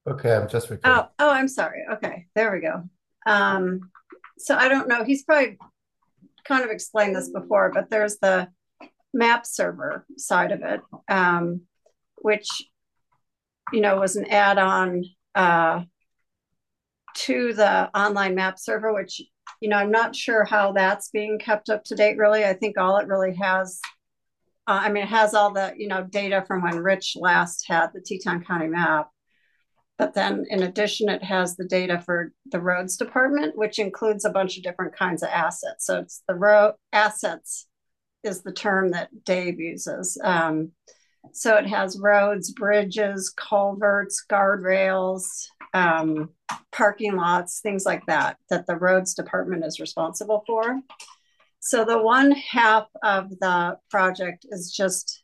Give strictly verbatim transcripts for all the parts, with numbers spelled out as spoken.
Okay, I'm just recording. Oh, oh, I'm sorry. Okay, there we go. Um, so I don't know. He's probably kind of explained this before, but there's the map server side of it, um, which you know was an add-on uh, to the online map server. Which you know I'm not sure how that's being kept up to date. Really, I think all it really has. Uh, I mean, it has all the you know data from when Rich last had the Teton County map. But then in addition, it has the data for the roads department, which includes a bunch of different kinds of assets. So it's the road assets is the term that Dave uses. Um, so it has roads, bridges, culverts, guardrails, um, parking lots, things like that, that the roads department is responsible for. So the one half of the project is just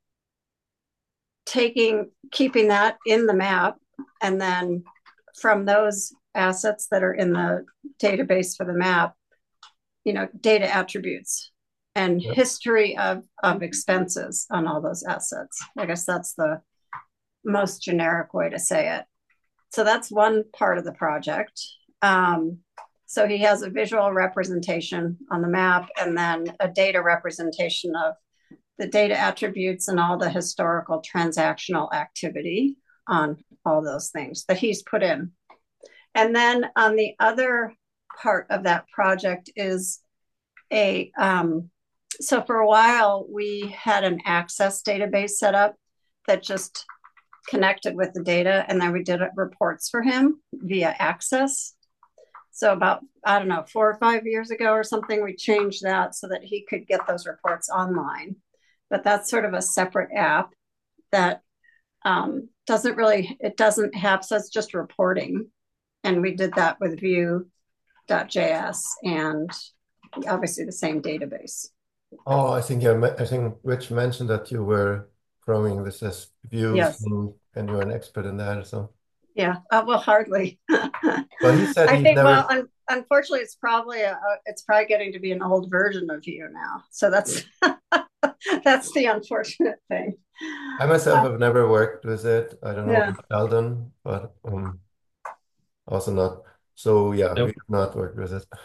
taking, keeping that in the map, and then from those assets that are in the database for the map, you know, data attributes and Yeah. history of, of expenses on all those assets. I guess that's the most generic way to say it. So that's one part of the project. Um, so he has a visual representation on the map and then a data representation of the data attributes and all the historical transactional activity on all those things that he's put in. And then on the other part of that project is a, um, so for a while we had an access database set up that just connected with the data, and then we did reports for him via access. So about, I don't know, four or five years ago or something, we changed that so that he could get those reports online. But that's sort of a separate app that um, doesn't really, it doesn't have, so it's just reporting. And we did that with Vue.js and obviously the same database. Oh, I think yeah, I think Rich mentioned that you were growing this as views Yes. and, and you're an expert in that. So, Yeah. Uh, well, hardly. well, he said I he's think, well, never. un- unfortunately, it's probably, a, a- it's probably getting to be an old version of you now. So that's, that's the unfortunate thing. I myself Uh, have never worked with it. I don't know yeah. about Sheldon, but um, also not. So yeah, we Nope. have not worked with it.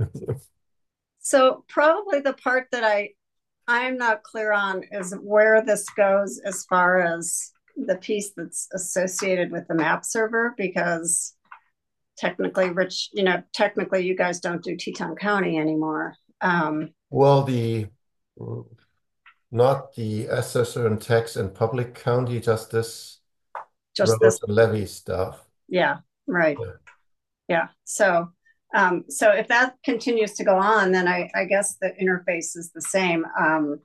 So probably the part that I I'm not clear on is where this goes as far as the piece that's associated with the map server, because technically, Rich, you know, technically you guys don't do Teton County anymore. Um, Well, the not the assessor and tax and public county, just this just road this, and levy stuff. yeah, right, Yeah. yeah. So, um, so if that continues to go on, then I, I guess the interface is the same. Um,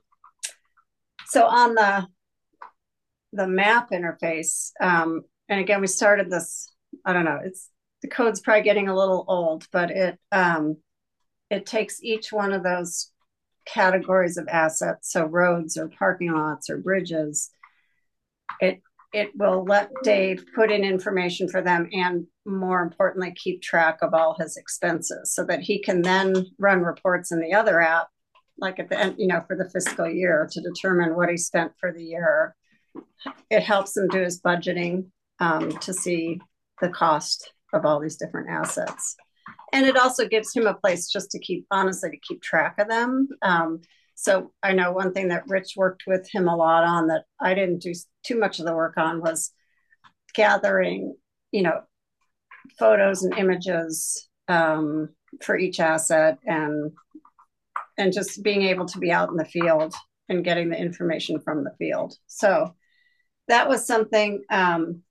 so on the the map interface, um, and again, we started this. I don't know. It's the code's probably getting a little old, but it um, it takes each one of those categories of assets, so roads or parking lots or bridges. It it will let Dave put in information for them and more importantly keep track of all his expenses so that he can then run reports in the other app like at the end, you know, for the fiscal year to determine what he spent for the year. It helps him do his budgeting um, to see the cost of all these different assets. And it also gives him a place just to keep, honestly, to keep track of them. Um, so I know one thing that Rich worked with him a lot on that I didn't do too much of the work on was gathering, you know, photos and images um, for each asset, and and just being able to be out in the field and getting the information from the field. So that was something um,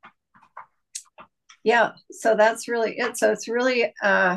yeah, so that's really it. So it's really uh,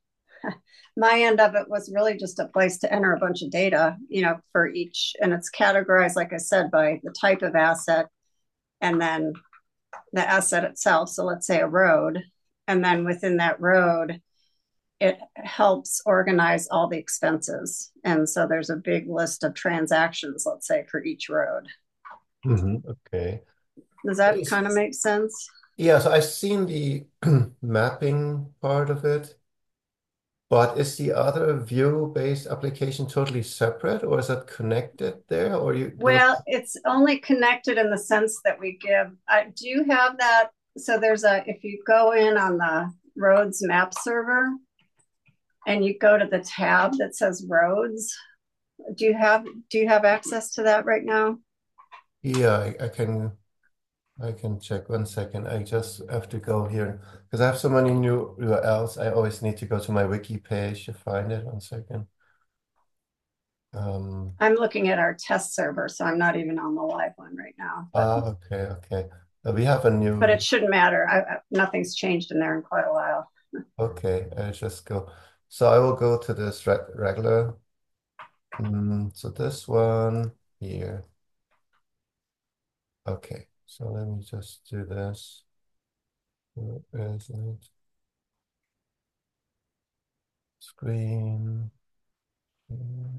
my end of it was really just a place to enter a bunch of data, you know, for each, and it's categorized, like I said, by the type of asset and then the asset itself. So let's say a road, and then within that road, it helps organize all the expenses. And so there's a big list of transactions, let's say, for each road. Mhm. Okay. Does that kind of make sense? Yeah, so I've seen the mapping part of it, but is the other view-based application totally separate, or is that connected there, or you do? Well, it's only connected in the sense that we give, I do have that. so there's a, if you go in on the roads map server and you go to the tab that says roads, do you have, do you have access to that right now? Yeah, I, I can I can check one second. I just have to go here because I have so many new U R Ls. I always need to go to my wiki page to find it. One second. Um, I'm looking at our test server, so I'm not even on the live one right now, but ah, okay, okay. Uh, we have a but new. it shouldn't matter. I, I, nothing's changed in there in quite a while. Okay, I just go. So I will go to this re regular. Mm, so this one here. Okay, so let me just do this. Where is it? Screen. Mm.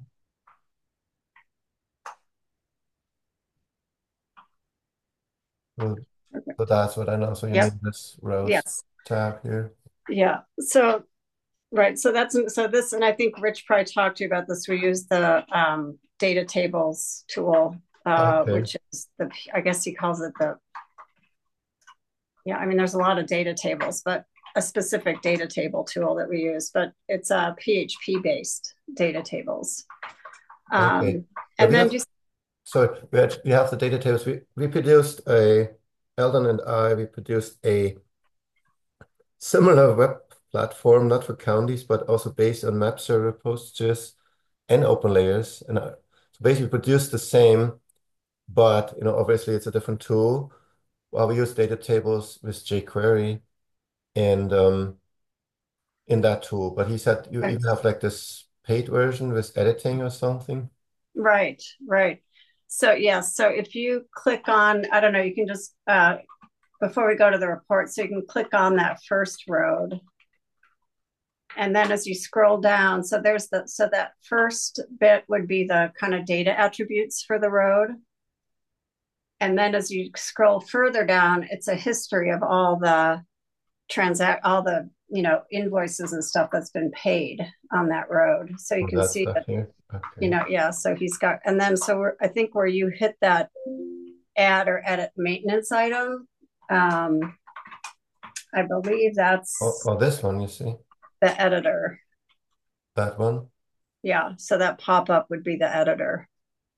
So, Okay. so that's what I know. So you Yep. need this rows Yes. tab here. Yeah. So right. So that's so this, and I think Rich probably talked to you about this. We use the um, data tables tool, uh, Okay. which is the, I guess he calls it the, yeah, I mean, there's a lot of data tables, but a specific data table tool that we use, but it's a uh, P H P based data tables. Okay. Um, Yeah, and we then have just, so we had, we have the data tables. We we produced a Eldon and I we produced a similar web platform, not for counties, but also based on map server, PostGIS, and OpenLayers. And uh, so basically produced the same, but you know, obviously it's a different tool. Well, we use data tables with jQuery and um, in that tool. But he said you right, even have like this paid version with editing or something. right, right. So, yes. Yeah, so if you click on, I don't know, you can just, uh, before we go to the report, so you can click on that first road. And then as you scroll down, so there's the, so that first bit would be the kind of data attributes for the road. And then as you scroll further down, it's a history of all the transact, all the, you know, invoices and stuff that's been paid on that road. So you Oh, can that see stuff that, here. you Okay. know, yeah. So he's got, and then so we're, I think where you hit that add or edit maintenance item, um, I believe Oh, that's oh, this one, you see, the editor. that one. Yeah. So that pop up would be the editor.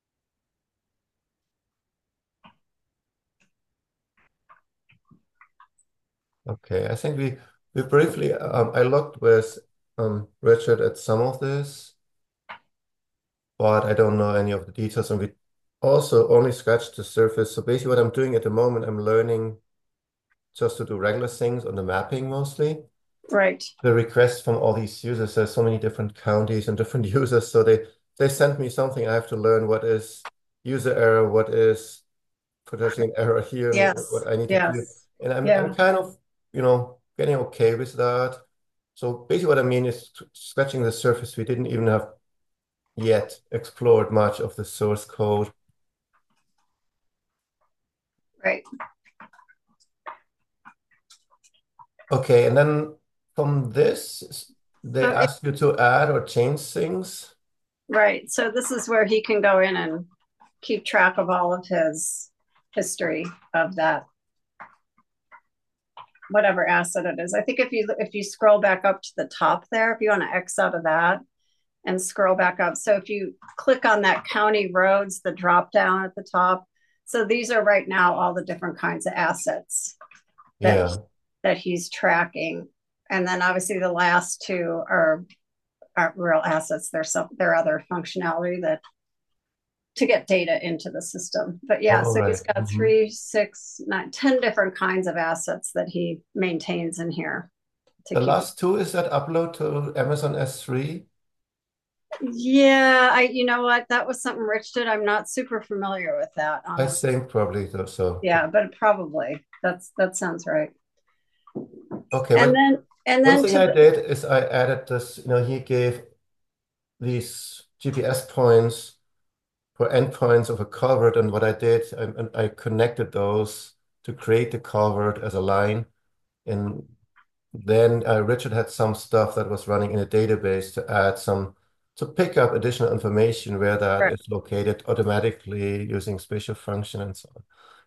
Okay, I think we we briefly um, I looked with um, Richard at some of this, but I don't know any of the details, and we also only scratched the surface. So basically, what I'm doing at the moment, I'm learning just to do regular things on the mapping mostly. Right. The requests from all these users, there's so many different counties and different users, so they they sent me something. I have to learn what is user error, what is potentially an error here, what, Yes. what I need to do. Yes. And I'm, I'm Yeah. kind of, you know, getting okay with that. So basically what I mean is scratching the surface. We didn't even have yet explored much of the source code. Right. Okay, and then from this, they So it, ask you to add or change things. right. So this is where he can go in and keep track of all of his history of that whatever asset it is. I think if you if you scroll back up to the top there, if you want to X out of that and scroll back up. So if you click on that county roads, the drop down at the top. So these are right now all the different kinds of assets that Yeah. that he's tracking. And then obviously the last two are aren't real assets. There's some there are other functionality that to get data into the system. But Oh, yeah, all so right. he's got Mhm. three, six, nine, ten different kinds of assets that he maintains in here to The keep. last two is that upload to Amazon S three. Yeah, I you know what? That was something Rich did. I'm not super familiar with that, I honestly. think probably so. so. Yeah, but probably that's that sounds right. Okay, And but then and one then thing to I the did is I added this, you know, he gave these G P S points for endpoints of a culvert, and what I did, I, I connected those to create the culvert as a line, and then uh, Richard had some stuff that was running in a database to add some, to pick up additional information where that right, is located automatically using spatial function and so on.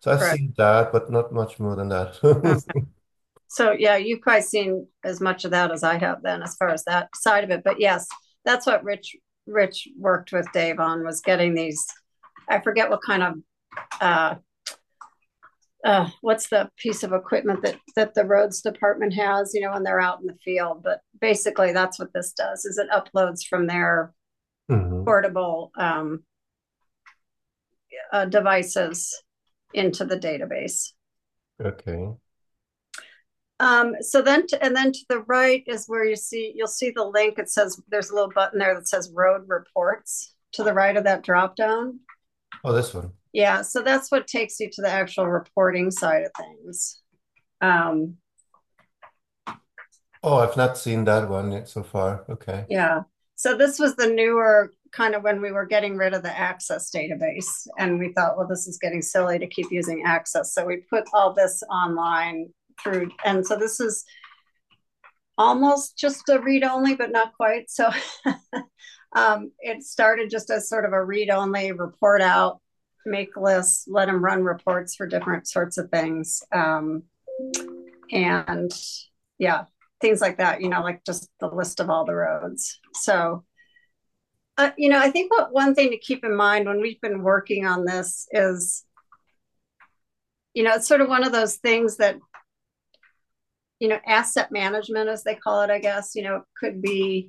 So I've correct. seen that, but not much more than that. Okay. So yeah, you've probably seen as much of that as I have then, as far as that side of it. But yes, that's what Rich Rich worked with Dave on, was getting these. I forget what kind of uh, uh, what's the piece of equipment that that the roads department has, you know, when they're out in the field. But basically, that's what this does: is it uploads from their hmm portable um, uh, devices into the database. Okay. Um, so then, to, and then to the right is where you see, you'll see the link. It says, there's a little button there that says road reports to the right of that drop down. Oh, this one. Yeah. So that's what takes you to the actual reporting side of things. Um, Oh, I've not seen that one yet so far. Okay. yeah. So this was the newer kind of when we were getting rid of the Access database. And we thought, well, this is getting silly to keep using Access. So we put all this online through. And so this is almost just a read only, but not quite. So um, it started just as sort of a read only, report out, make lists, let them run reports for different sorts of things. Um, and yeah, things like that, you know, like just the list of all the roads. So, uh, you know, I think what one thing to keep in mind when we've been working on this is, you know, it's sort of one of those things that, you know, asset management, as they call it, I guess, you know, it could be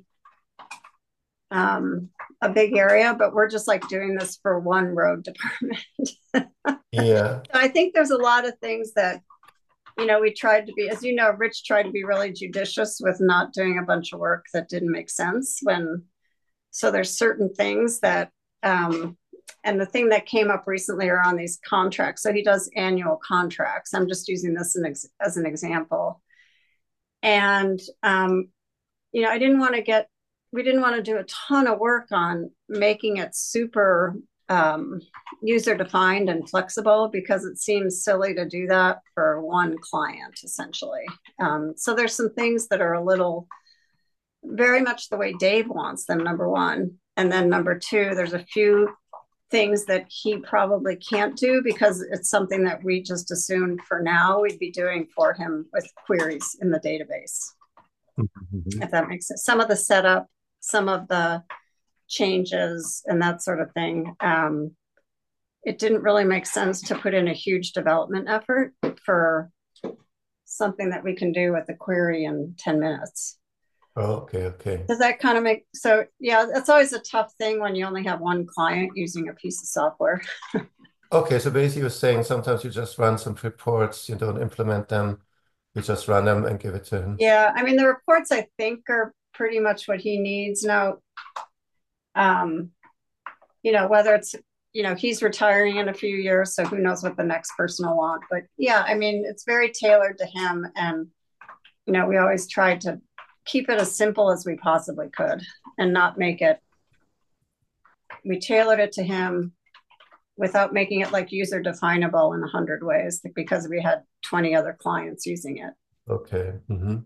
um, a big area, but we're just like doing this for one road department. Yeah. So I think there's a lot of things that, you know, we tried to be, as you know, Rich tried to be really judicious with not doing a bunch of work that didn't make sense when, so there's certain things that, um, and the thing that came up recently are on these contracts. So he does annual contracts. I'm just using this as an example. And, um, you know, I didn't want to get, we didn't want to do a ton of work on making it super um, user defined and flexible, because it seems silly to do that for one client, essentially. Um, so there's some things that are a little very much the way Dave wants them, number one. And then number two, there's a few things that he probably can't do because it's something that we just assumed for now we'd be doing for him with queries in the database. Mhm. If that makes sense. Some of the setup, some of the changes, and that sort of thing. Um, it didn't really make sense to put in a huge development effort for something that we can do with a query in ten minutes. Oh, okay, okay. Does that kind of make so? Yeah, that's always a tough thing when you only have one client using a piece of software. Okay, so basically you're saying sometimes you just run some reports, you don't implement them, you just run them and give it to him. Yeah, I mean, the reports I think are pretty much what he needs now. Um, you know, whether it's, you know, he's retiring in a few years, so who knows what the next person will want. But yeah, I mean, it's very tailored to him. And, you know, we always tried to keep it as simple as we possibly could and not make it, we tailored it to him without making it like user definable in a hundred ways, because we had twenty other clients using it. Okay. hmm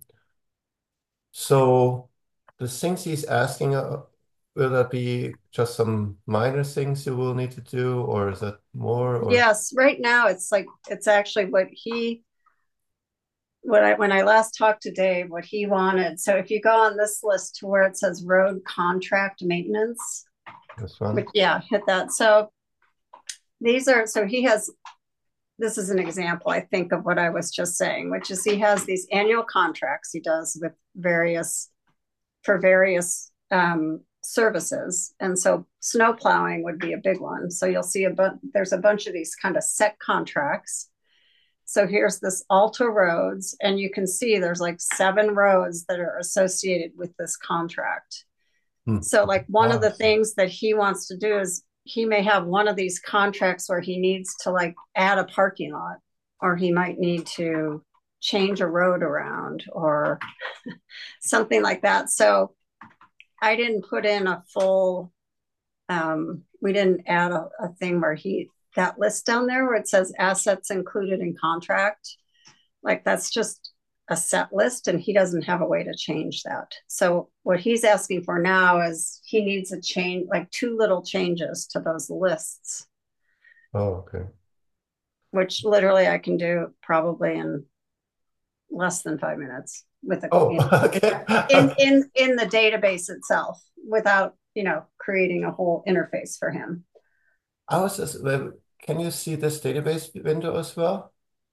So the things he's asking, uh, will that be just some minor things you will need to do, or is that more? Or Yes, right now it's like, it's actually what he, what I, when I last talked to Dave, what he wanted. So if you go on this list to where it says road contract maintenance, this one? which, yeah, hit that. So these are, so he has, this is an example, I think, of what I was just saying, which is he has these annual contracts he does with various, for various um, services. And so snow plowing would be a big one. So you'll see a bunch, there's a bunch of these kind of set contracts. So here's this Alta Roads, and you can see there's like seven roads that are associated with this contract. Hmm. So like one of Ah, the things that he wants to do is he may have one of these contracts where he needs to like add a parking lot, or he might need to change a road around or something like that. So I didn't put in a full, um, we didn't add a, a thing where he, that list down there where it says assets included in contract. Like that's just a set list and he doesn't have a way to change that. So what he's asking for now is he needs a change, like two little changes to those lists. oh, okay. which literally I can do probably in less than five minutes with a, Oh, you know, okay. in Okay. in in the database itself without, you know, creating a whole interface for him. I was just, well, can you see this database window as well?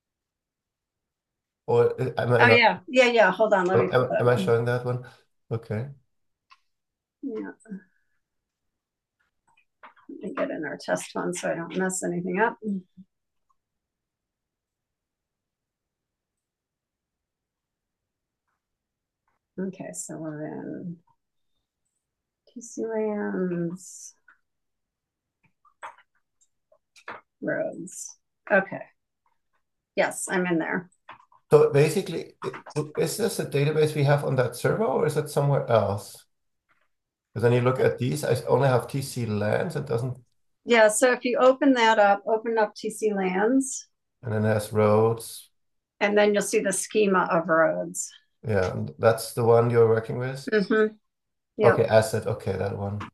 Or uh, am I Oh not, yeah, yeah, yeah. Hold on, let me pull am, that am I up. showing that one? Okay. Yeah, let me get in our test one so I don't mess anything up. Okay, so we're in T C lands, roads. Okay, yes, I'm in there. So basically, i- i- is this a database we have on that server or is it somewhere else? Because when you look at these, I only have T C lands. It doesn't, Yeah, so if you open that up, open up T C lands, and then it has roads. and then you'll see the schema of roads. Yeah, and that's the one you're working with. Mm-hmm. Okay, Yep. asset. Okay, that one.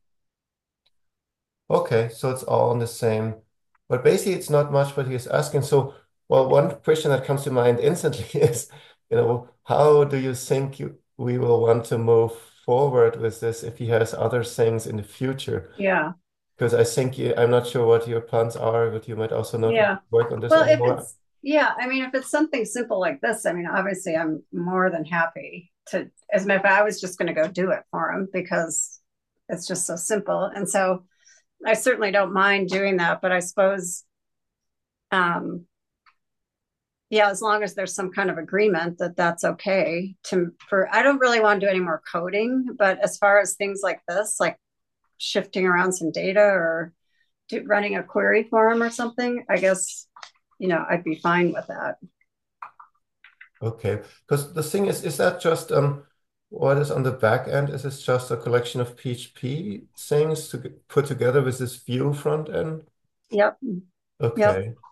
Okay, so it's all on the same. But basically, it's not much what he's asking. So, well, one question that comes to mind instantly is, you know, how do you think you, we will want to move forward with this if he has other things in the future? Yeah. Because I think you, I'm not sure what your plans are, but you might also not Yeah. work on this Well, if anymore. it's, yeah, I mean, if it's something simple like this, I mean, obviously I'm more than happy to, as a matter of fact, I was just going to go do it for him because it's just so simple. And so I certainly don't mind doing that, but I suppose, um, yeah, as long as there's some kind of agreement that that's okay to, for, I don't really want to do any more coding, but as far as things like this, like shifting around some data or do, running a query for him or something, I guess, you know, I'd be fine with that. Okay, because the thing is, is that just um, what is on the back end? Is this just a collection of P H P things to get put together with this Vue front end? Yep. Yep. Okay,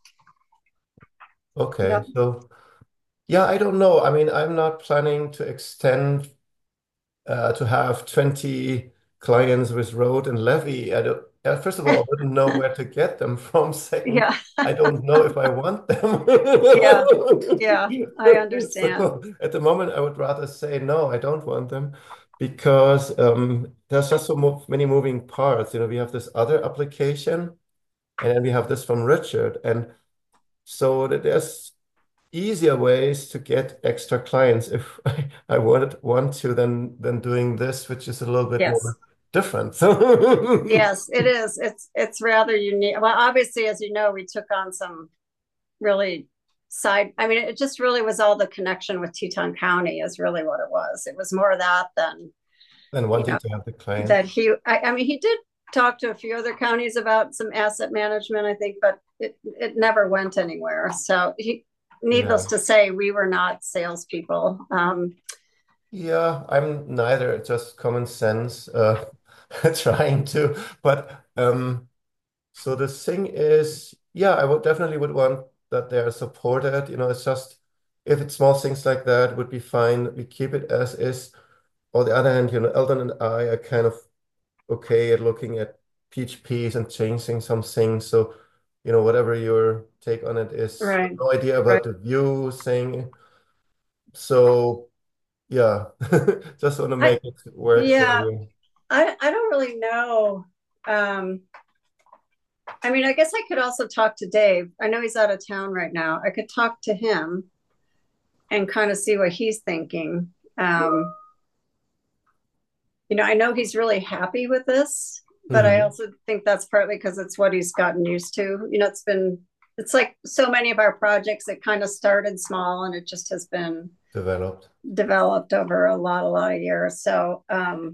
okay. Yep. So yeah, I don't know. I mean, I'm not planning to extend uh, to have twenty clients with road and levy. I don't, uh, first of all, I wouldn't know where to get them from. Second, Yeah. I don't know if I want them. Yeah. Yeah. I understand. So at the moment, I would rather say no, I don't want them because um, there's just so mo many moving parts. You know, we have this other application, and then we have this from Richard, and so that there's easier ways to get extra clients if I, I wanted want to than than doing this, which is a little bit Yes. more different. So Yes, it is. It's it's rather unique. Well, obviously, as you know, we took on some really side. I mean, it just really was all the connection with Teton County is really what it was. It was more of that than, and you wanting know, to have the client. that he, I, I mean, he did talk to a few other counties about some asset management, I think, but it, it never went anywhere. So he, needless Yeah. to say, we were not salespeople. Um, Yeah, I'm neither, just common sense, uh trying to. But um so the thing is, yeah, I would definitely would want that they are supported. You know, it's just if it's small things like that would be fine. We keep it as is. On the other hand, you know, Eldon and I are kind of okay at looking at P H Ps and changing some things. So, you know, whatever your take on it is, right, no idea right. about the Vue thing. So, yeah, just want to I, make it work for yeah, you. I, I don't really know. Um, I mean, I guess I could also talk to Dave. I know he's out of town right now. I could talk to him and kind of see what he's thinking. Um, you know, I know he's really happy with this, but I Hmm. also think that's partly because it's what he's gotten used to. You know, it's been, it's like so many of our projects, it kind of started small and it just has been Developed. developed over a lot, a lot of years. So um,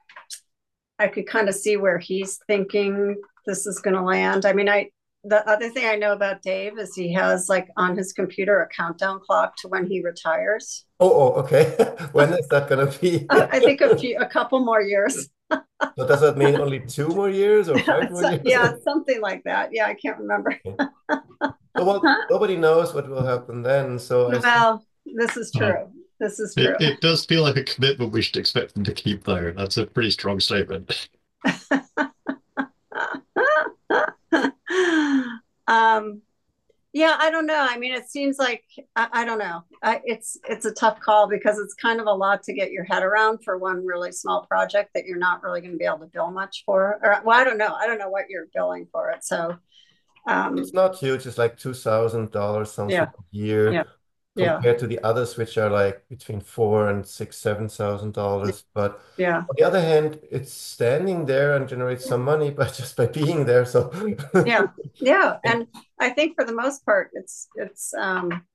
I could kind of see where he's thinking this is going to land. I mean, I, the other thing I know about Dave is he has like on his computer a countdown clock to when he retires. Oh, oh, okay. When is that gonna be? I think a few, a couple more years. So does that mean only two more years or five more So, years? yeah, something like that. Yeah, I can't remember. Okay. So, well, nobody knows what will happen then. So I think, Well, this is Uh, true. This is it, true. it does feel like a commitment we should expect them to keep, though. That's a pretty strong statement. um, Yeah, I don't know. I mean, it seems like I, I don't know. I, it's it's a tough call because it's kind of a lot to get your head around for one really small project that you're not really going to be able to bill much for. Or well, I don't know. I don't know what you're billing for it. So It's um, not huge. It's like two thousand dollars something yeah, a year yeah, yeah, compared to the others, which are like between four and six, seven thousand dollars. But yeah, on the other hand, it's standing there and generates some money by just by being there. So yeah, yeah. And I think for the most part, it's it's um,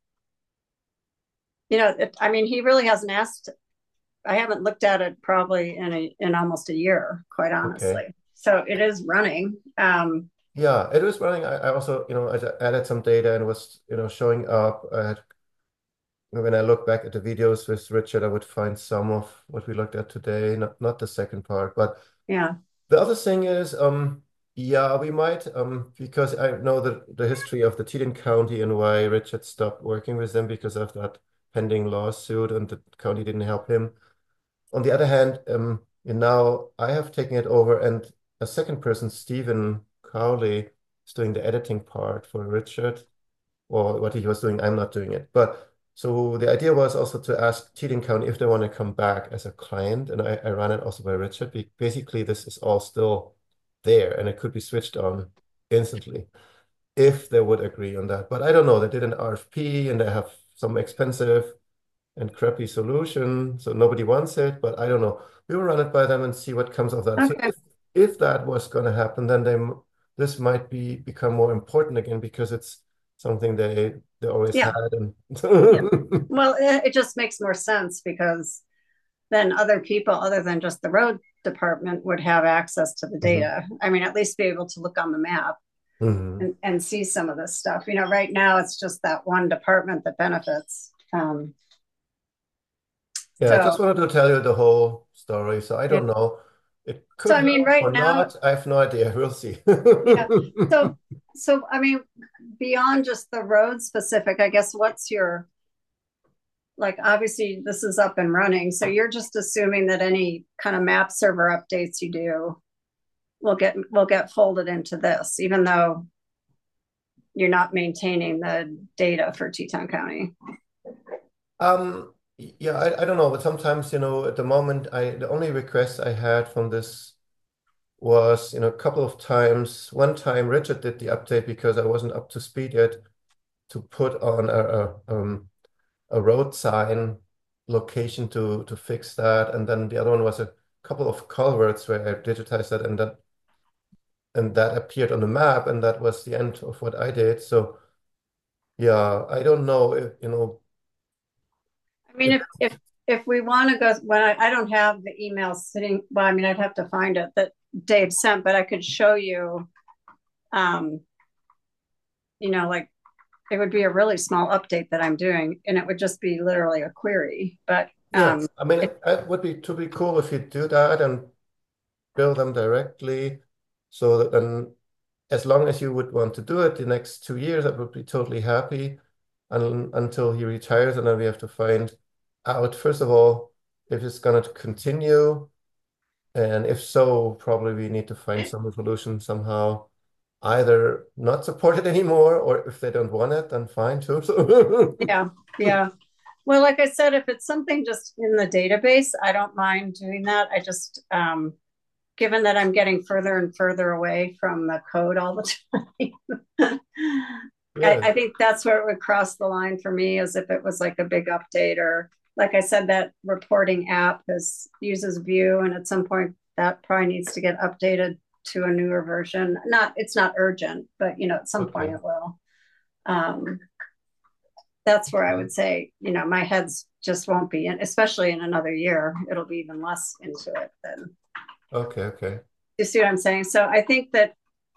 you know, it, I mean, he really hasn't asked. I haven't looked at it probably in a in almost a year, quite okay. honestly. So it is running. Um, Yeah, it was running. I, I also, you know, I added some data and was, you know, showing up. I had, when I look back at the videos with Richard, I would find some of what we looked at today, not not the second part. But yeah. the other thing is, um, yeah, we might, um, because I know the the history of the Teton County and why Richard stopped working with them because of that pending lawsuit, and the county didn't help him. On the other hand, um, and now I have taken it over, and a second person, Stephen Cowley, is doing the editing part for Richard. Or what he was doing, I'm not doing it. But so the idea was also to ask Teton County if they want to come back as a client, and I, I ran it also by Richard. Basically, this is all still there, and it could be switched on instantly if they would agree on that. But I don't know. They did an R F P, and they have some expensive and crappy solution, so nobody wants it, but I don't know. We will run it by them and see what comes of that. So Okay. if if that was going to happen, then they this might be become more important again because it's something they they always had. Yeah. And Yeah. Well, it, it just makes more sense because then other people, other than just the road department, would have access to the Mhm. data. I mean, at least be able to look on the map Mhm. and, and see some of this stuff. You know, right now it's just that one department that benefits. Um, Yeah, I just so, wanted to tell you the whole story. So I yeah. don't know. It So, could I mean, help right or now, not. I have no idea. We'll see. yeah. So, so I mean, beyond just the road specific, I guess what's your like obviously this is up and running, so you're just assuming that any kind of map server updates you do will get will get folded into this, even though you're not maintaining the data for Teton County. Um, yeah, I, I don't know, but sometimes, you know, at the moment, I the only request I had from this was, you know, a couple of times. One time, Richard did the update because I wasn't up to speed yet to put on a, a um a road sign location to to fix that, and then the other one was a couple of culverts where I digitized that, and that and that appeared on the map, and that was the end of what I did. So yeah, I don't know if, you know, I mean, if if if if we want to go, when I, I don't have the email sitting, well, I mean, I'd have to find it that Dave sent, but I could show you, um, you know, like it would be a really small update that I'm doing, and it would just be literally a query. But yeah, um, I mean, it, it, it would be to be cool if you do that and bill them directly. So that then, as long as you would want to do it the next two years, I would be totally happy un until he retires. And then we have to find out, first of all, if it's going to continue. And if so, probably we need to find some solution somehow, either not support it anymore, or if they don't want it, then fine too. So yeah, yeah. Well, like I said, if it's something just in the database, I don't mind doing that. I just, um, given that I'm getting further and further away from the code all the time, I, yeah. I think that's where it would cross the line for me, as if it was like a big update, or like I said, that reporting app is uses Vue, and at some point that probably needs to get updated to a newer version. Not, it's not urgent, but you know, at some point Okay. it will. Um, that's where I would say, you know, my head's just won't be in, especially in another year. It'll be even less into it than Okay. Okay. you see what I'm saying. So I think that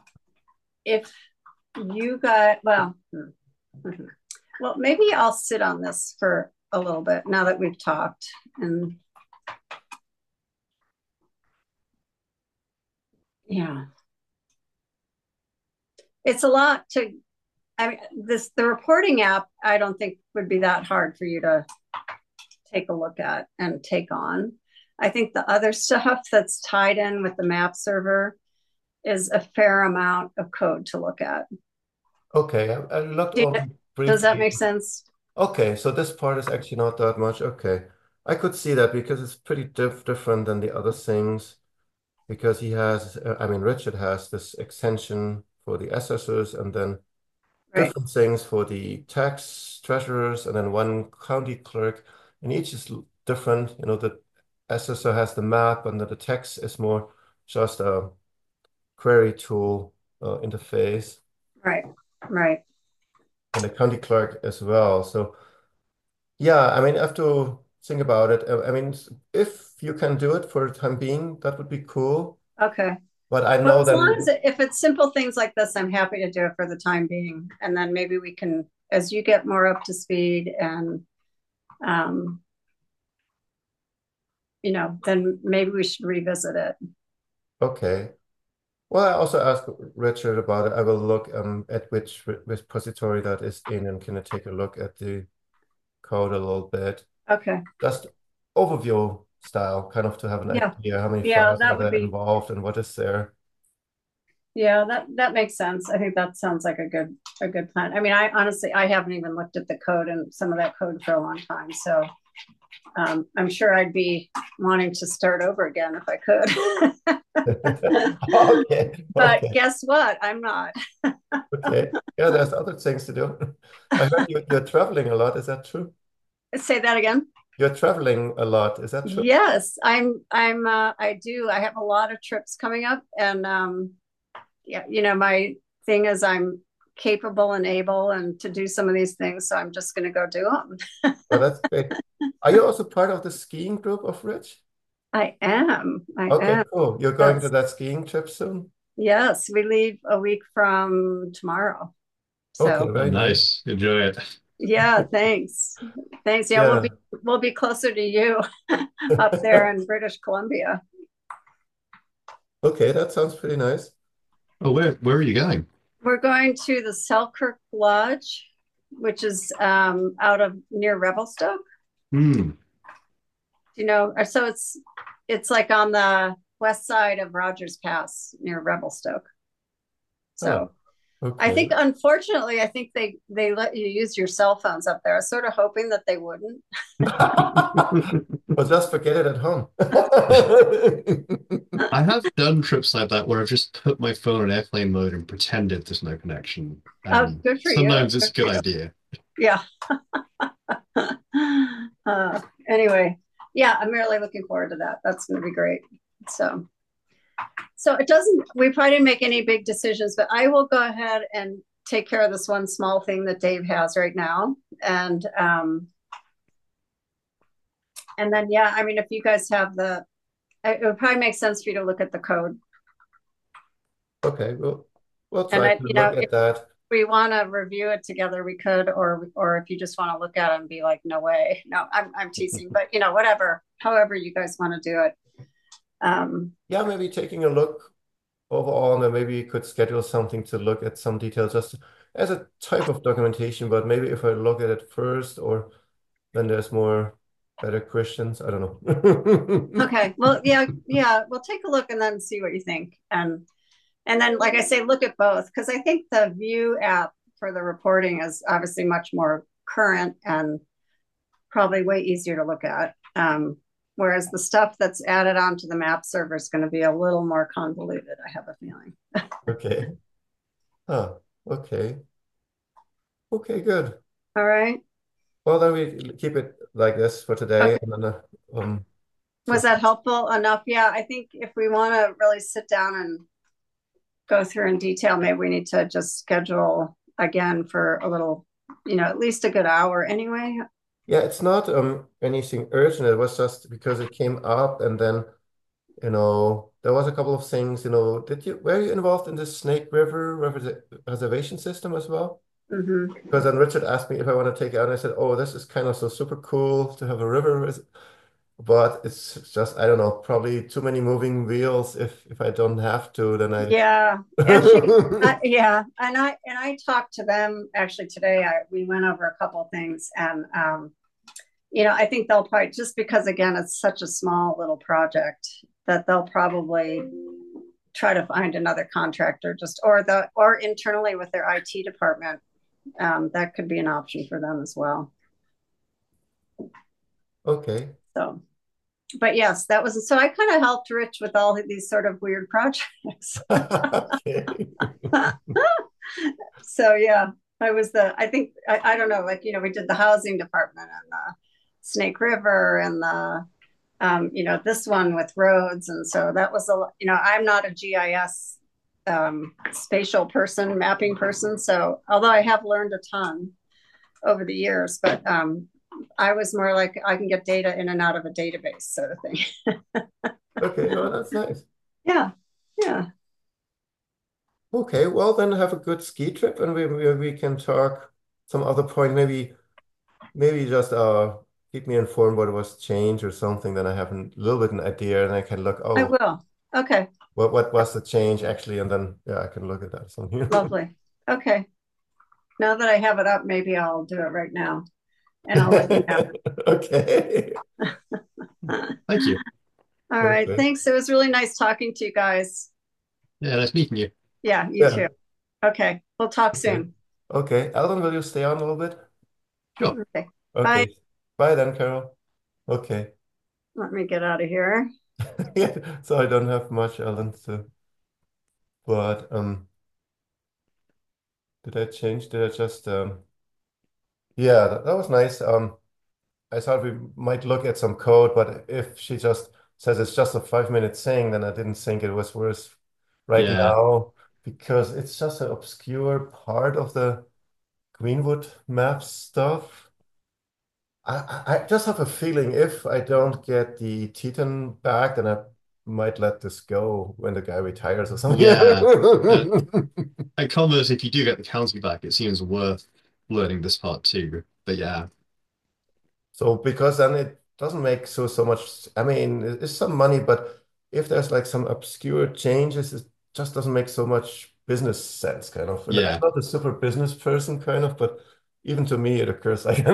if you got well, hmm, well, maybe I'll sit on this for a little bit now that we've talked. And yeah, it's a lot to, I mean, this, the reporting app, I don't think would be that hard for you to take a look at and take on. I think the other stuff that's tied in with the map server is a fair amount of code to look at. Okay, I, I looked Do over you- Does that briefly. make sense? Okay, so this part is actually not that much. Okay. I could see that because it's pretty diff different than the other things. Because he has, uh, I mean, Richard has this extension for the assessors and then Right, different things for the tax treasurers and then one county clerk. And each is l- different. You know, the assessor has the map and then the tax is more just a query tool uh, interface right, right. and the county clerk as well. So yeah, I mean, I have to think about it. Uh, I mean, s- if you can do it for the time being, that would be cool. Okay. But I Well, know as long as then, it, if it's simple things like this, I'm happy to do it for the time being. And then maybe we can, as you get more up to speed and, um, you know, then maybe we should revisit it. okay. Well, I also asked Richard about it. I will look um, at which re- repository that is in and can I take a look at the code a little bit. Okay. Just overview style, kind of to have an Yeah. idea how many Yeah, files are that would there be, involved and what is there. yeah, that that makes sense. I think that sounds like a good a good plan. I mean, I honestly I haven't even looked at the code and some of that code for a long time. So um, I'm sure I'd be wanting to start over again if I could. Okay, But okay, guess what? I'm not. okay. Yeah, there's other things to do. I heard you, you're traveling a lot. Is that true? Say that again. You're traveling a lot. Is that true? Yes, I'm I'm uh I do. I have a lot of trips coming up and um yeah, you know, my thing is I'm capable and able and to do some of these things, so I'm just going to go do them. Oh, that's great. Are you also part of the skiing group of Rich? I am. I Okay, am. cool. You're going to That's that skiing trip soon? yes, we leave a week from tomorrow. Okay, So, Oh, very nice. nice. Enjoy it. yeah, thanks. Thanks. Yeah, we'll be Yeah. we'll be closer to you up there in British Columbia. Okay, that sounds pretty nice. Oh, where where are you going? We're going to the Selkirk Lodge, which is um, out of near Revelstoke. Hmm. You know, so it's it's like on the west side of Rogers Pass near Revelstoke. Oh, So I okay. think, unfortunately, I think they they let you use your cell phones up there. I was sort of hoping that they wouldn't. Well, just forget it at home. I have done trips like that where I've just put my phone on airplane mode and pretended there's no connection. Oh, And good for you. sometimes it's Good a for good you. idea. Yeah. uh, anyway, yeah, I'm really looking forward to that. That's going to be great. So, so it doesn't. We probably didn't make any big decisions, but I will go ahead and take care of this one small thing that Dave has right now, and um, and then yeah, I mean, if you guys have the, it would probably make sense for you to look at the code. Okay, well, we'll And try I, to you know, look if at that. we want to review it together, we could, or or if you just want to look at it and be like, no way, no, I'm I'm teasing, but you know, whatever, however you guys want to do it. Um, Yeah, maybe taking a look overall, and then maybe you could schedule something to look at some details just as a type of documentation, but maybe if I look at it first, or then there's more better questions. I don't know. okay, well, yeah, yeah, we'll take a look and then see what you think, and and then, like I say, look at both because I think the View app for the reporting is obviously much more current and probably way easier to look at. Um, whereas the stuff that's added onto the map server is going to be a little more convoluted, I have a feeling. Okay. Oh, okay. Okay, good. All right. Well, then we keep it like this for today, Okay. and then uh, um, Was so that helpful enough? Yeah, I think if we want to really sit down and go through in detail, maybe we need to just schedule again for a little, you know, at least a good hour anyway. yeah, it's not um anything urgent. It was just because it came up, and then you know there was a couple of things. You know, did you were you involved in the Snake River reserva- reservation system as well? Mm-hmm. Because then Richard asked me if I want to take it out, and I said, "Oh, this is kind of so super cool to have a river res but it's just I don't know, probably too many moving wheels. If if I don't have to, then I." Yeah, actually, I, yeah, and I and I talked to them actually today. I we went over a couple of things, and um, you know, I think they'll probably just because again it's such a small little project that they'll probably try to find another contractor, just or the or internally with their I T department. Um, that could be an option for them as well. Okay. So, but yes, that was so I kind of helped Rich with all of these sort of weird projects. Okay. So yeah, I was the I think I, I don't know, like you know, we did the housing department and the Snake River and the um, you know, this one with roads. And so that was a, you know, I'm not a G I S um, spatial person, mapping person. So although I have learned a ton over the years, but um, I was more like I can get data in and out of a database sort of thing. Okay, well, that's nice. Yeah. Yeah. Okay, well then have a good ski trip and we we, we can talk some other point. Maybe maybe just uh keep me informed what was changed or something, then I have a little bit an idea and I can look, I oh, will. Okay. what what was the change actually? And then yeah, I can look at that something. Lovely. Okay. Now that I have it up, maybe I'll do it right now and I'll let you know. Okay. Thank you. All right. Okay. Thanks. It was really nice talking to you guys. Yeah, nice meeting you. Yeah, you Yeah. too. Okay. We'll talk Okay. soon. Okay. Alvin, will you stay on a little bit? Sure. Okay. Bye. Okay. Bye then, Carol. Okay. Let me get out of here. So I don't have much else to, but um, did I change? Did I just um, yeah, that, that was nice. Um, I thought we might look at some code, but if she just says it's just a five minute thing, then I didn't think it was worth right Yeah. now because it's just an obscure part of the Greenwood map stuff. I, I I just have a feeling if I don't get the Teton back, then I might let this go when the guy retires or something. Yeah. Uh, at Commerce, if you do get the county back, it seems worth learning this part too. But yeah, So because then it doesn't make so so much. I mean, it- it's some money, but if there's like some obscure changes, it just doesn't make so much business sense, kind of. And I'm yeah, not a super business person, kind of, but even to me, it occurs like.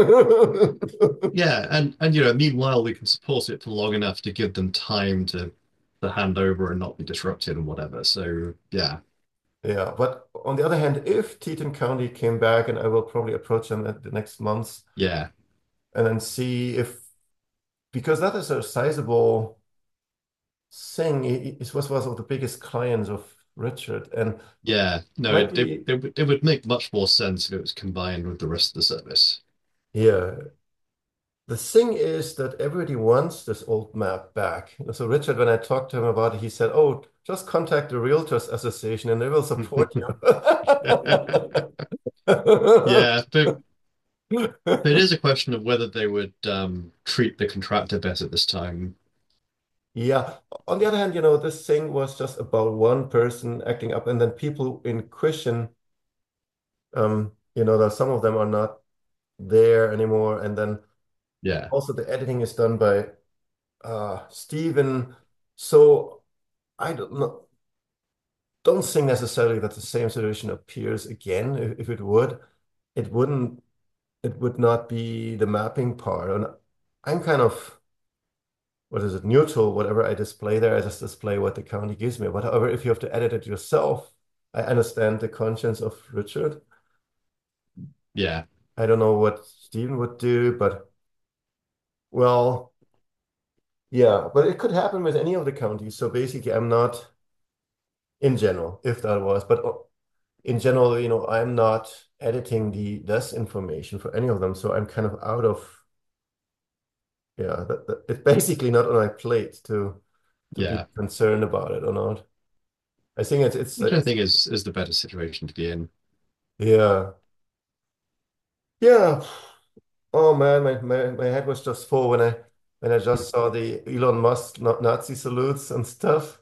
yeah. And and you know, meanwhile, we can support it for long enough to give them time to to hand over and not be disrupted and whatever. So yeah, Yeah, but on the other hand, if Teton County came back, and I will probably approach them at the next month yeah, and then see if because that is a sizable thing. It it was was one of the biggest clients of Richard, and yeah. No, might it it, be it would it would make much more sense if it was combined with the rest of the service. yeah. The thing is that everybody wants this old map back. So Richard, when I talked to him about it, he said, "Oh, just contact the Realtors Association and they will support you." Yeah, but but it is a question of whether they would um, treat the contractor better this time. Yeah. On the other hand, you know, this thing was just about one person acting up, and then people in question, um, you know, that some of them are not there anymore, and then Yeah, also the editing is done by uh Stephen. So I don't know, don't think necessarily that the same situation appears again. If, if it would, it wouldn't, it would not be the mapping part. And I'm kind of what is it, neutral, whatever I display there, I just display what the county gives me. Whatever, if you have to edit it yourself, I understand the conscience of Richard. yeah, I don't know what Stephen would do, but well, yeah, but it could happen with any of the counties. So basically, I'm not in general, if that was, but uh, in general, you know, I'm not editing the this information for any of them. So I'm kind of out of, yeah, that, that, it's basically not on my plate to to be yeah. concerned about it or not. I think it's it's Which I it's think is is the better situation to be in. yeah. Yeah. Oh man, my, my, my head was just full when I when I just saw the Elon Musk na- Nazi salutes and stuff.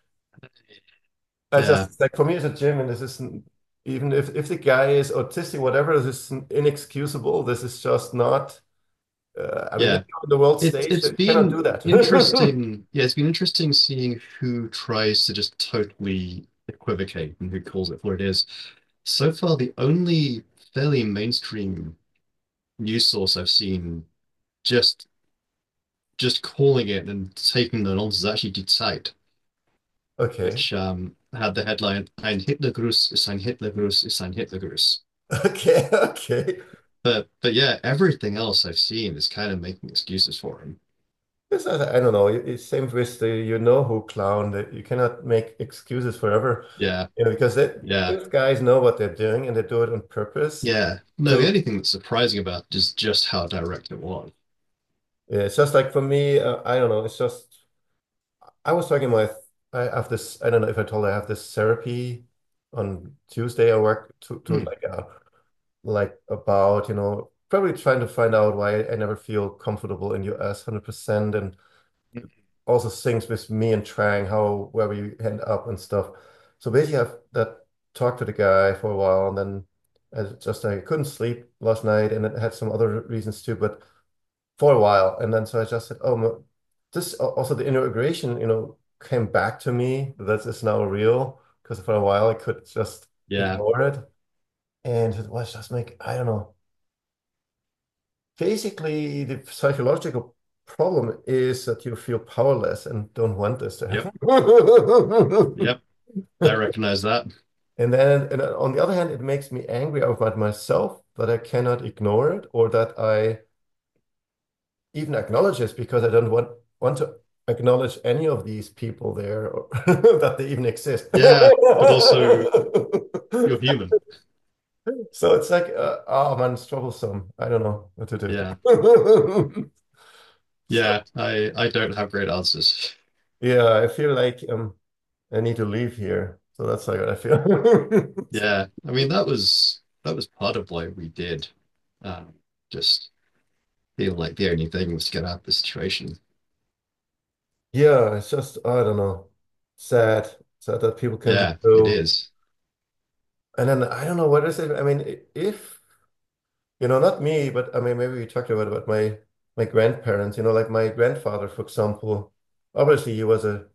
I Yeah, just like for me as a gym, and this isn't even if if the guy is autistic, whatever, this is inexcusable. This is just not. Uh, I mean, if yeah. you're on the world It's stage, it's then you cannot been do that. interesting. Yeah, it's been interesting seeing who tries to just totally equivocate and who calls it for it is. So far, the only fairly mainstream news source I've seen just just calling it and taking the nonsense is actually Decide. Okay. which um, had the headline Ein Hitlergruß ist ein Hitlergruß ist ein Hitlergruß. Okay. Okay. But but yeah, everything else I've seen is kind of making excuses for him. Yes, I, I don't know. It's same with the you know who clown that you cannot make excuses forever, Yeah, you know, because they, yeah, those guys know what they're doing and they do it on purpose. yeah. No, the So only thing that's surprising about it is just how direct it was. yeah, it's just like for me, uh, I don't know. It's just I was talking with I have this. I don't know if I told you I have this therapy on Tuesday. I work to to Hmm. like uh like about you know probably trying to find out why I never feel comfortable in U S one hundred percent and also things with me and Trang, how where we end up and stuff. So basically, I've that talked to the guy for a while, and then I just I couldn't sleep last night, and it had some other reasons too, but for a while, and then so I just said, oh, mo- this also the integration, you know, came back to me that is now real because for a while I could just Yeah, ignore it, and it was just like I don't know. Basically, the psychological problem is that you feel powerless and don't want this to yep, happen. yep. I recognize that. And then and on the other hand, it makes me angry about myself that I cannot ignore it or that I even acknowledge this because I don't want want to acknowledge any of these people there or that they even exist. Yeah, but also you're human. So it's like, uh, oh man, it's troublesome. I don't know what to Yeah, do. So yeah. I I don't have great answers. yeah, I feel like um I need to leave here. So that's like what I feel. Yeah, I mean that was that was part of why we did. Um, just feel like the only thing was to get out of the situation. Yeah, it's just I don't know, sad, sad that people can be Yeah, it so. is. And then I don't know what is it. I mean, i- if you know, not me, but I mean, maybe we talked about about my my grandparents. You know, like my grandfather, for example. Obviously, he was a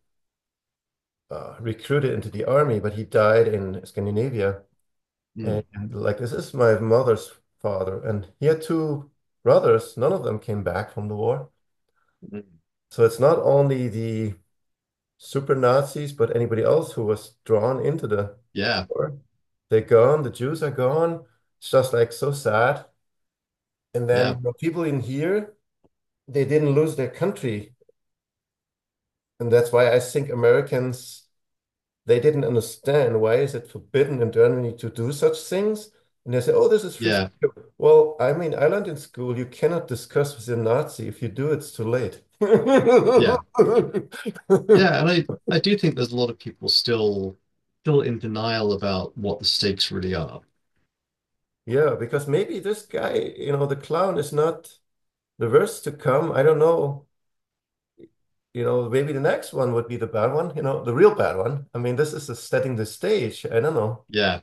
uh, recruited into the army, but he died in Scandinavia. Mm. And like this is my mother's father, and he had two brothers. None of them came back from the war. Mm. So it's not only the super Nazis, but anybody else who was drawn into the Yeah, war. They're gone. The Jews are gone. It's just like so sad. And then yeah, you know, people in here, they didn't lose their country. And that's why I think Americans, they didn't understand why is it forbidden in Germany to do such things. And they say, oh, this is free yeah, speech. Well, I mean, I learned in school you cannot discuss with a Nazi. If you do, it's too late. yeah, yeah. And I I do think there's a lot of people still still in denial about what the stakes really are. Yeah, because maybe this guy, you know, the clown is not the worst to come. I don't know. You know, maybe the next one would be the bad one, you know, the real bad one. I mean, this is just setting the stage. I don't know. Yeah,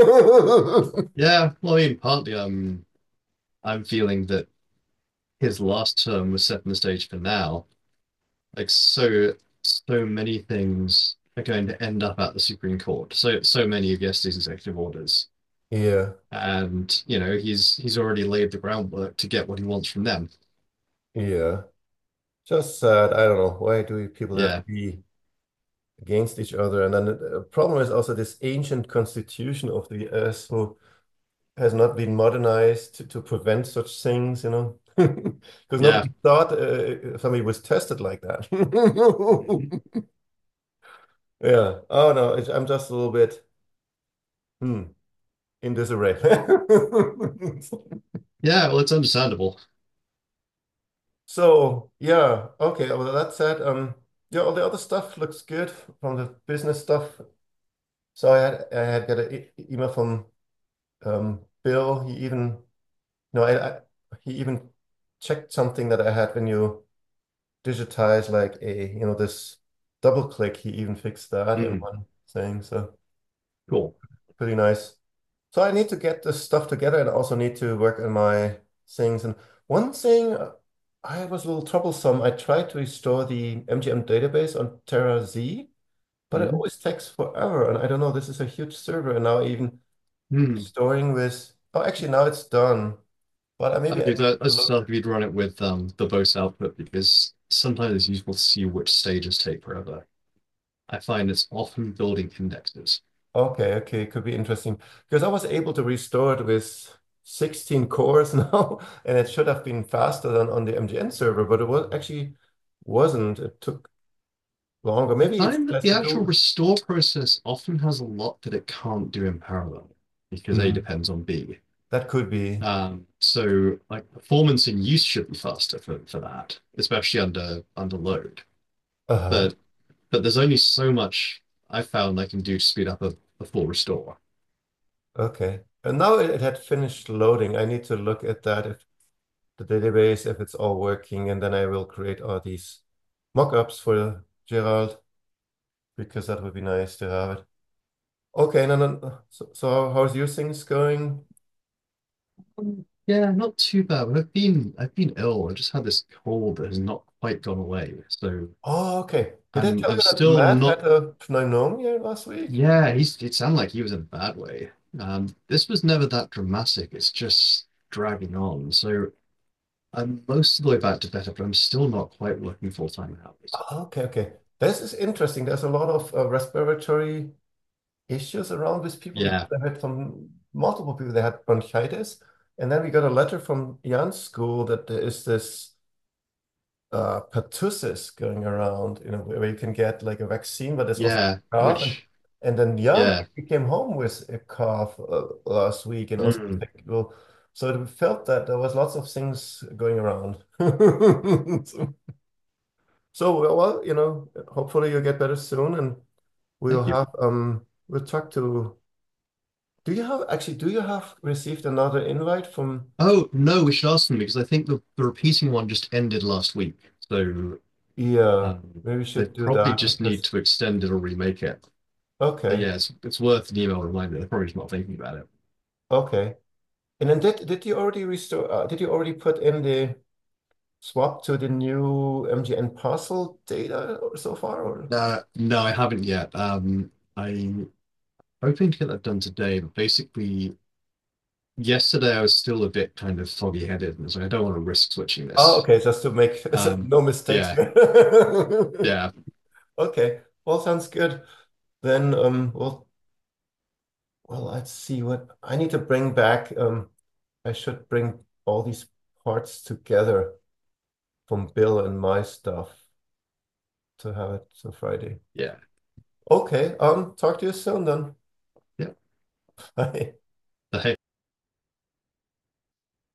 yeah. Well, I mean, partly I'm I'm feeling that his last term was setting the stage for now. Like so so many things are going to end up at the Supreme Court. So so many of yesterday's executive orders. Yeah, And, you know, he's he's already laid the groundwork to get what he wants from them. yeah. Just sad. I don't know. Why do people have to Yeah. be against each other? And then the problem is also this ancient constitution of the U S who has not been modernized to, to prevent such things, you know? Because Yeah. nobody thought uh, somebody was tested like that. Yeah. Oh no, it's, I'm just a little bit hmm, in disarray. Yeah, well, it's understandable. So yeah, okay. Well, that said, um, yeah, all the other stuff looks good from the business stuff. So I had I had got an e email from um Bill. He even no, I, I he even checked something that I had when you digitize like a you know this double click. He even fixed that in Mm, one thing. So cool. pretty nice. So I need to get this stuff together and also need to work on my things. And one thing uh, I was a little troublesome. I tried to restore the M G M database on Terra Z, but it Mm. always takes forever. And I don't know, this is a huge server. And now even Mm. storing with, oh, actually now it's done. But I maybe I'd I be need glad to as look. well if you'd run it with um the Bose output because sometimes it's useful to see which stages take forever. I find it's often building indexes. Okay, okay, could be interesting because I was able to restore it with sixteen cores now, and it should have been faster than on the M G N server, but it was actually wasn't. It took longer. I Maybe it find that has the to actual do. restore process often has a lot that it can't do in parallel because A Mhm. depends on B. That could be. Um, so like performance in use should be faster for, for that, especially under under load. Uh-huh. But but there's only so much I found I can do to speed up a, a full restore. Okay. And now it, it had finished loading. I need to look at that if the database, if it's all working, and then I will create all these mockups for Gerald because that would be nice to have it. Okay, no, no. So, so how's your things going? Um, Yeah, not too bad. But I've been I've been ill. I just had this cold that has not quite gone away. So Oh, okay. Did I I'm tell I'm you that still Matt had not. a pneumonia last week? Yeah, he's it sounded like he was in a bad way. Um, this was never that dramatic. It's just dragging on. So I'm most of the way back to better, but I'm still not quite working full-time hours. Oh, okay, okay. This is interesting. There's a lot of uh, respiratory issues around with people because Yeah, I had some multiple people that had bronchitis. And then we got a letter from Jan's school that there is this uh, pertussis going around, you know, where you can get like a vaccine, but there's also yeah, cough. And, which and then Jan, yeah. he came home with a cough uh, last week and also Mm. sick. Well, so it felt that there was lots of things going around. So, so, well, you know, hopefully you'll get better soon and we'll Thank you. have um we'll talk to do you have actually do you have received another invite from Oh no, we should ask them because I think the, the repeating one just ended last week. So yeah, um, maybe we they should do probably that just need because to extend it or remake it. But okay, yeah, it's it's worth an email reminder. They're probably just not thinking about it. okay. And then did did you already restore uh, did you already put in the swap to the new M G N parcel data or so far or Uh, no, I haven't yet. Um, I'm hoping to get that done today, but basically yesterday I was still a bit kind of foggy-headed and was like, I don't want to risk switching oh this. okay, just to make Um, no mistakes yeah, here. yeah, Okay, well sounds good. Then um well well let's see what I need to bring back um I should bring all these parts together from Bill and my stuff to have it so Friday. yeah, Okay, um, talk to you soon then. yeah. Bye.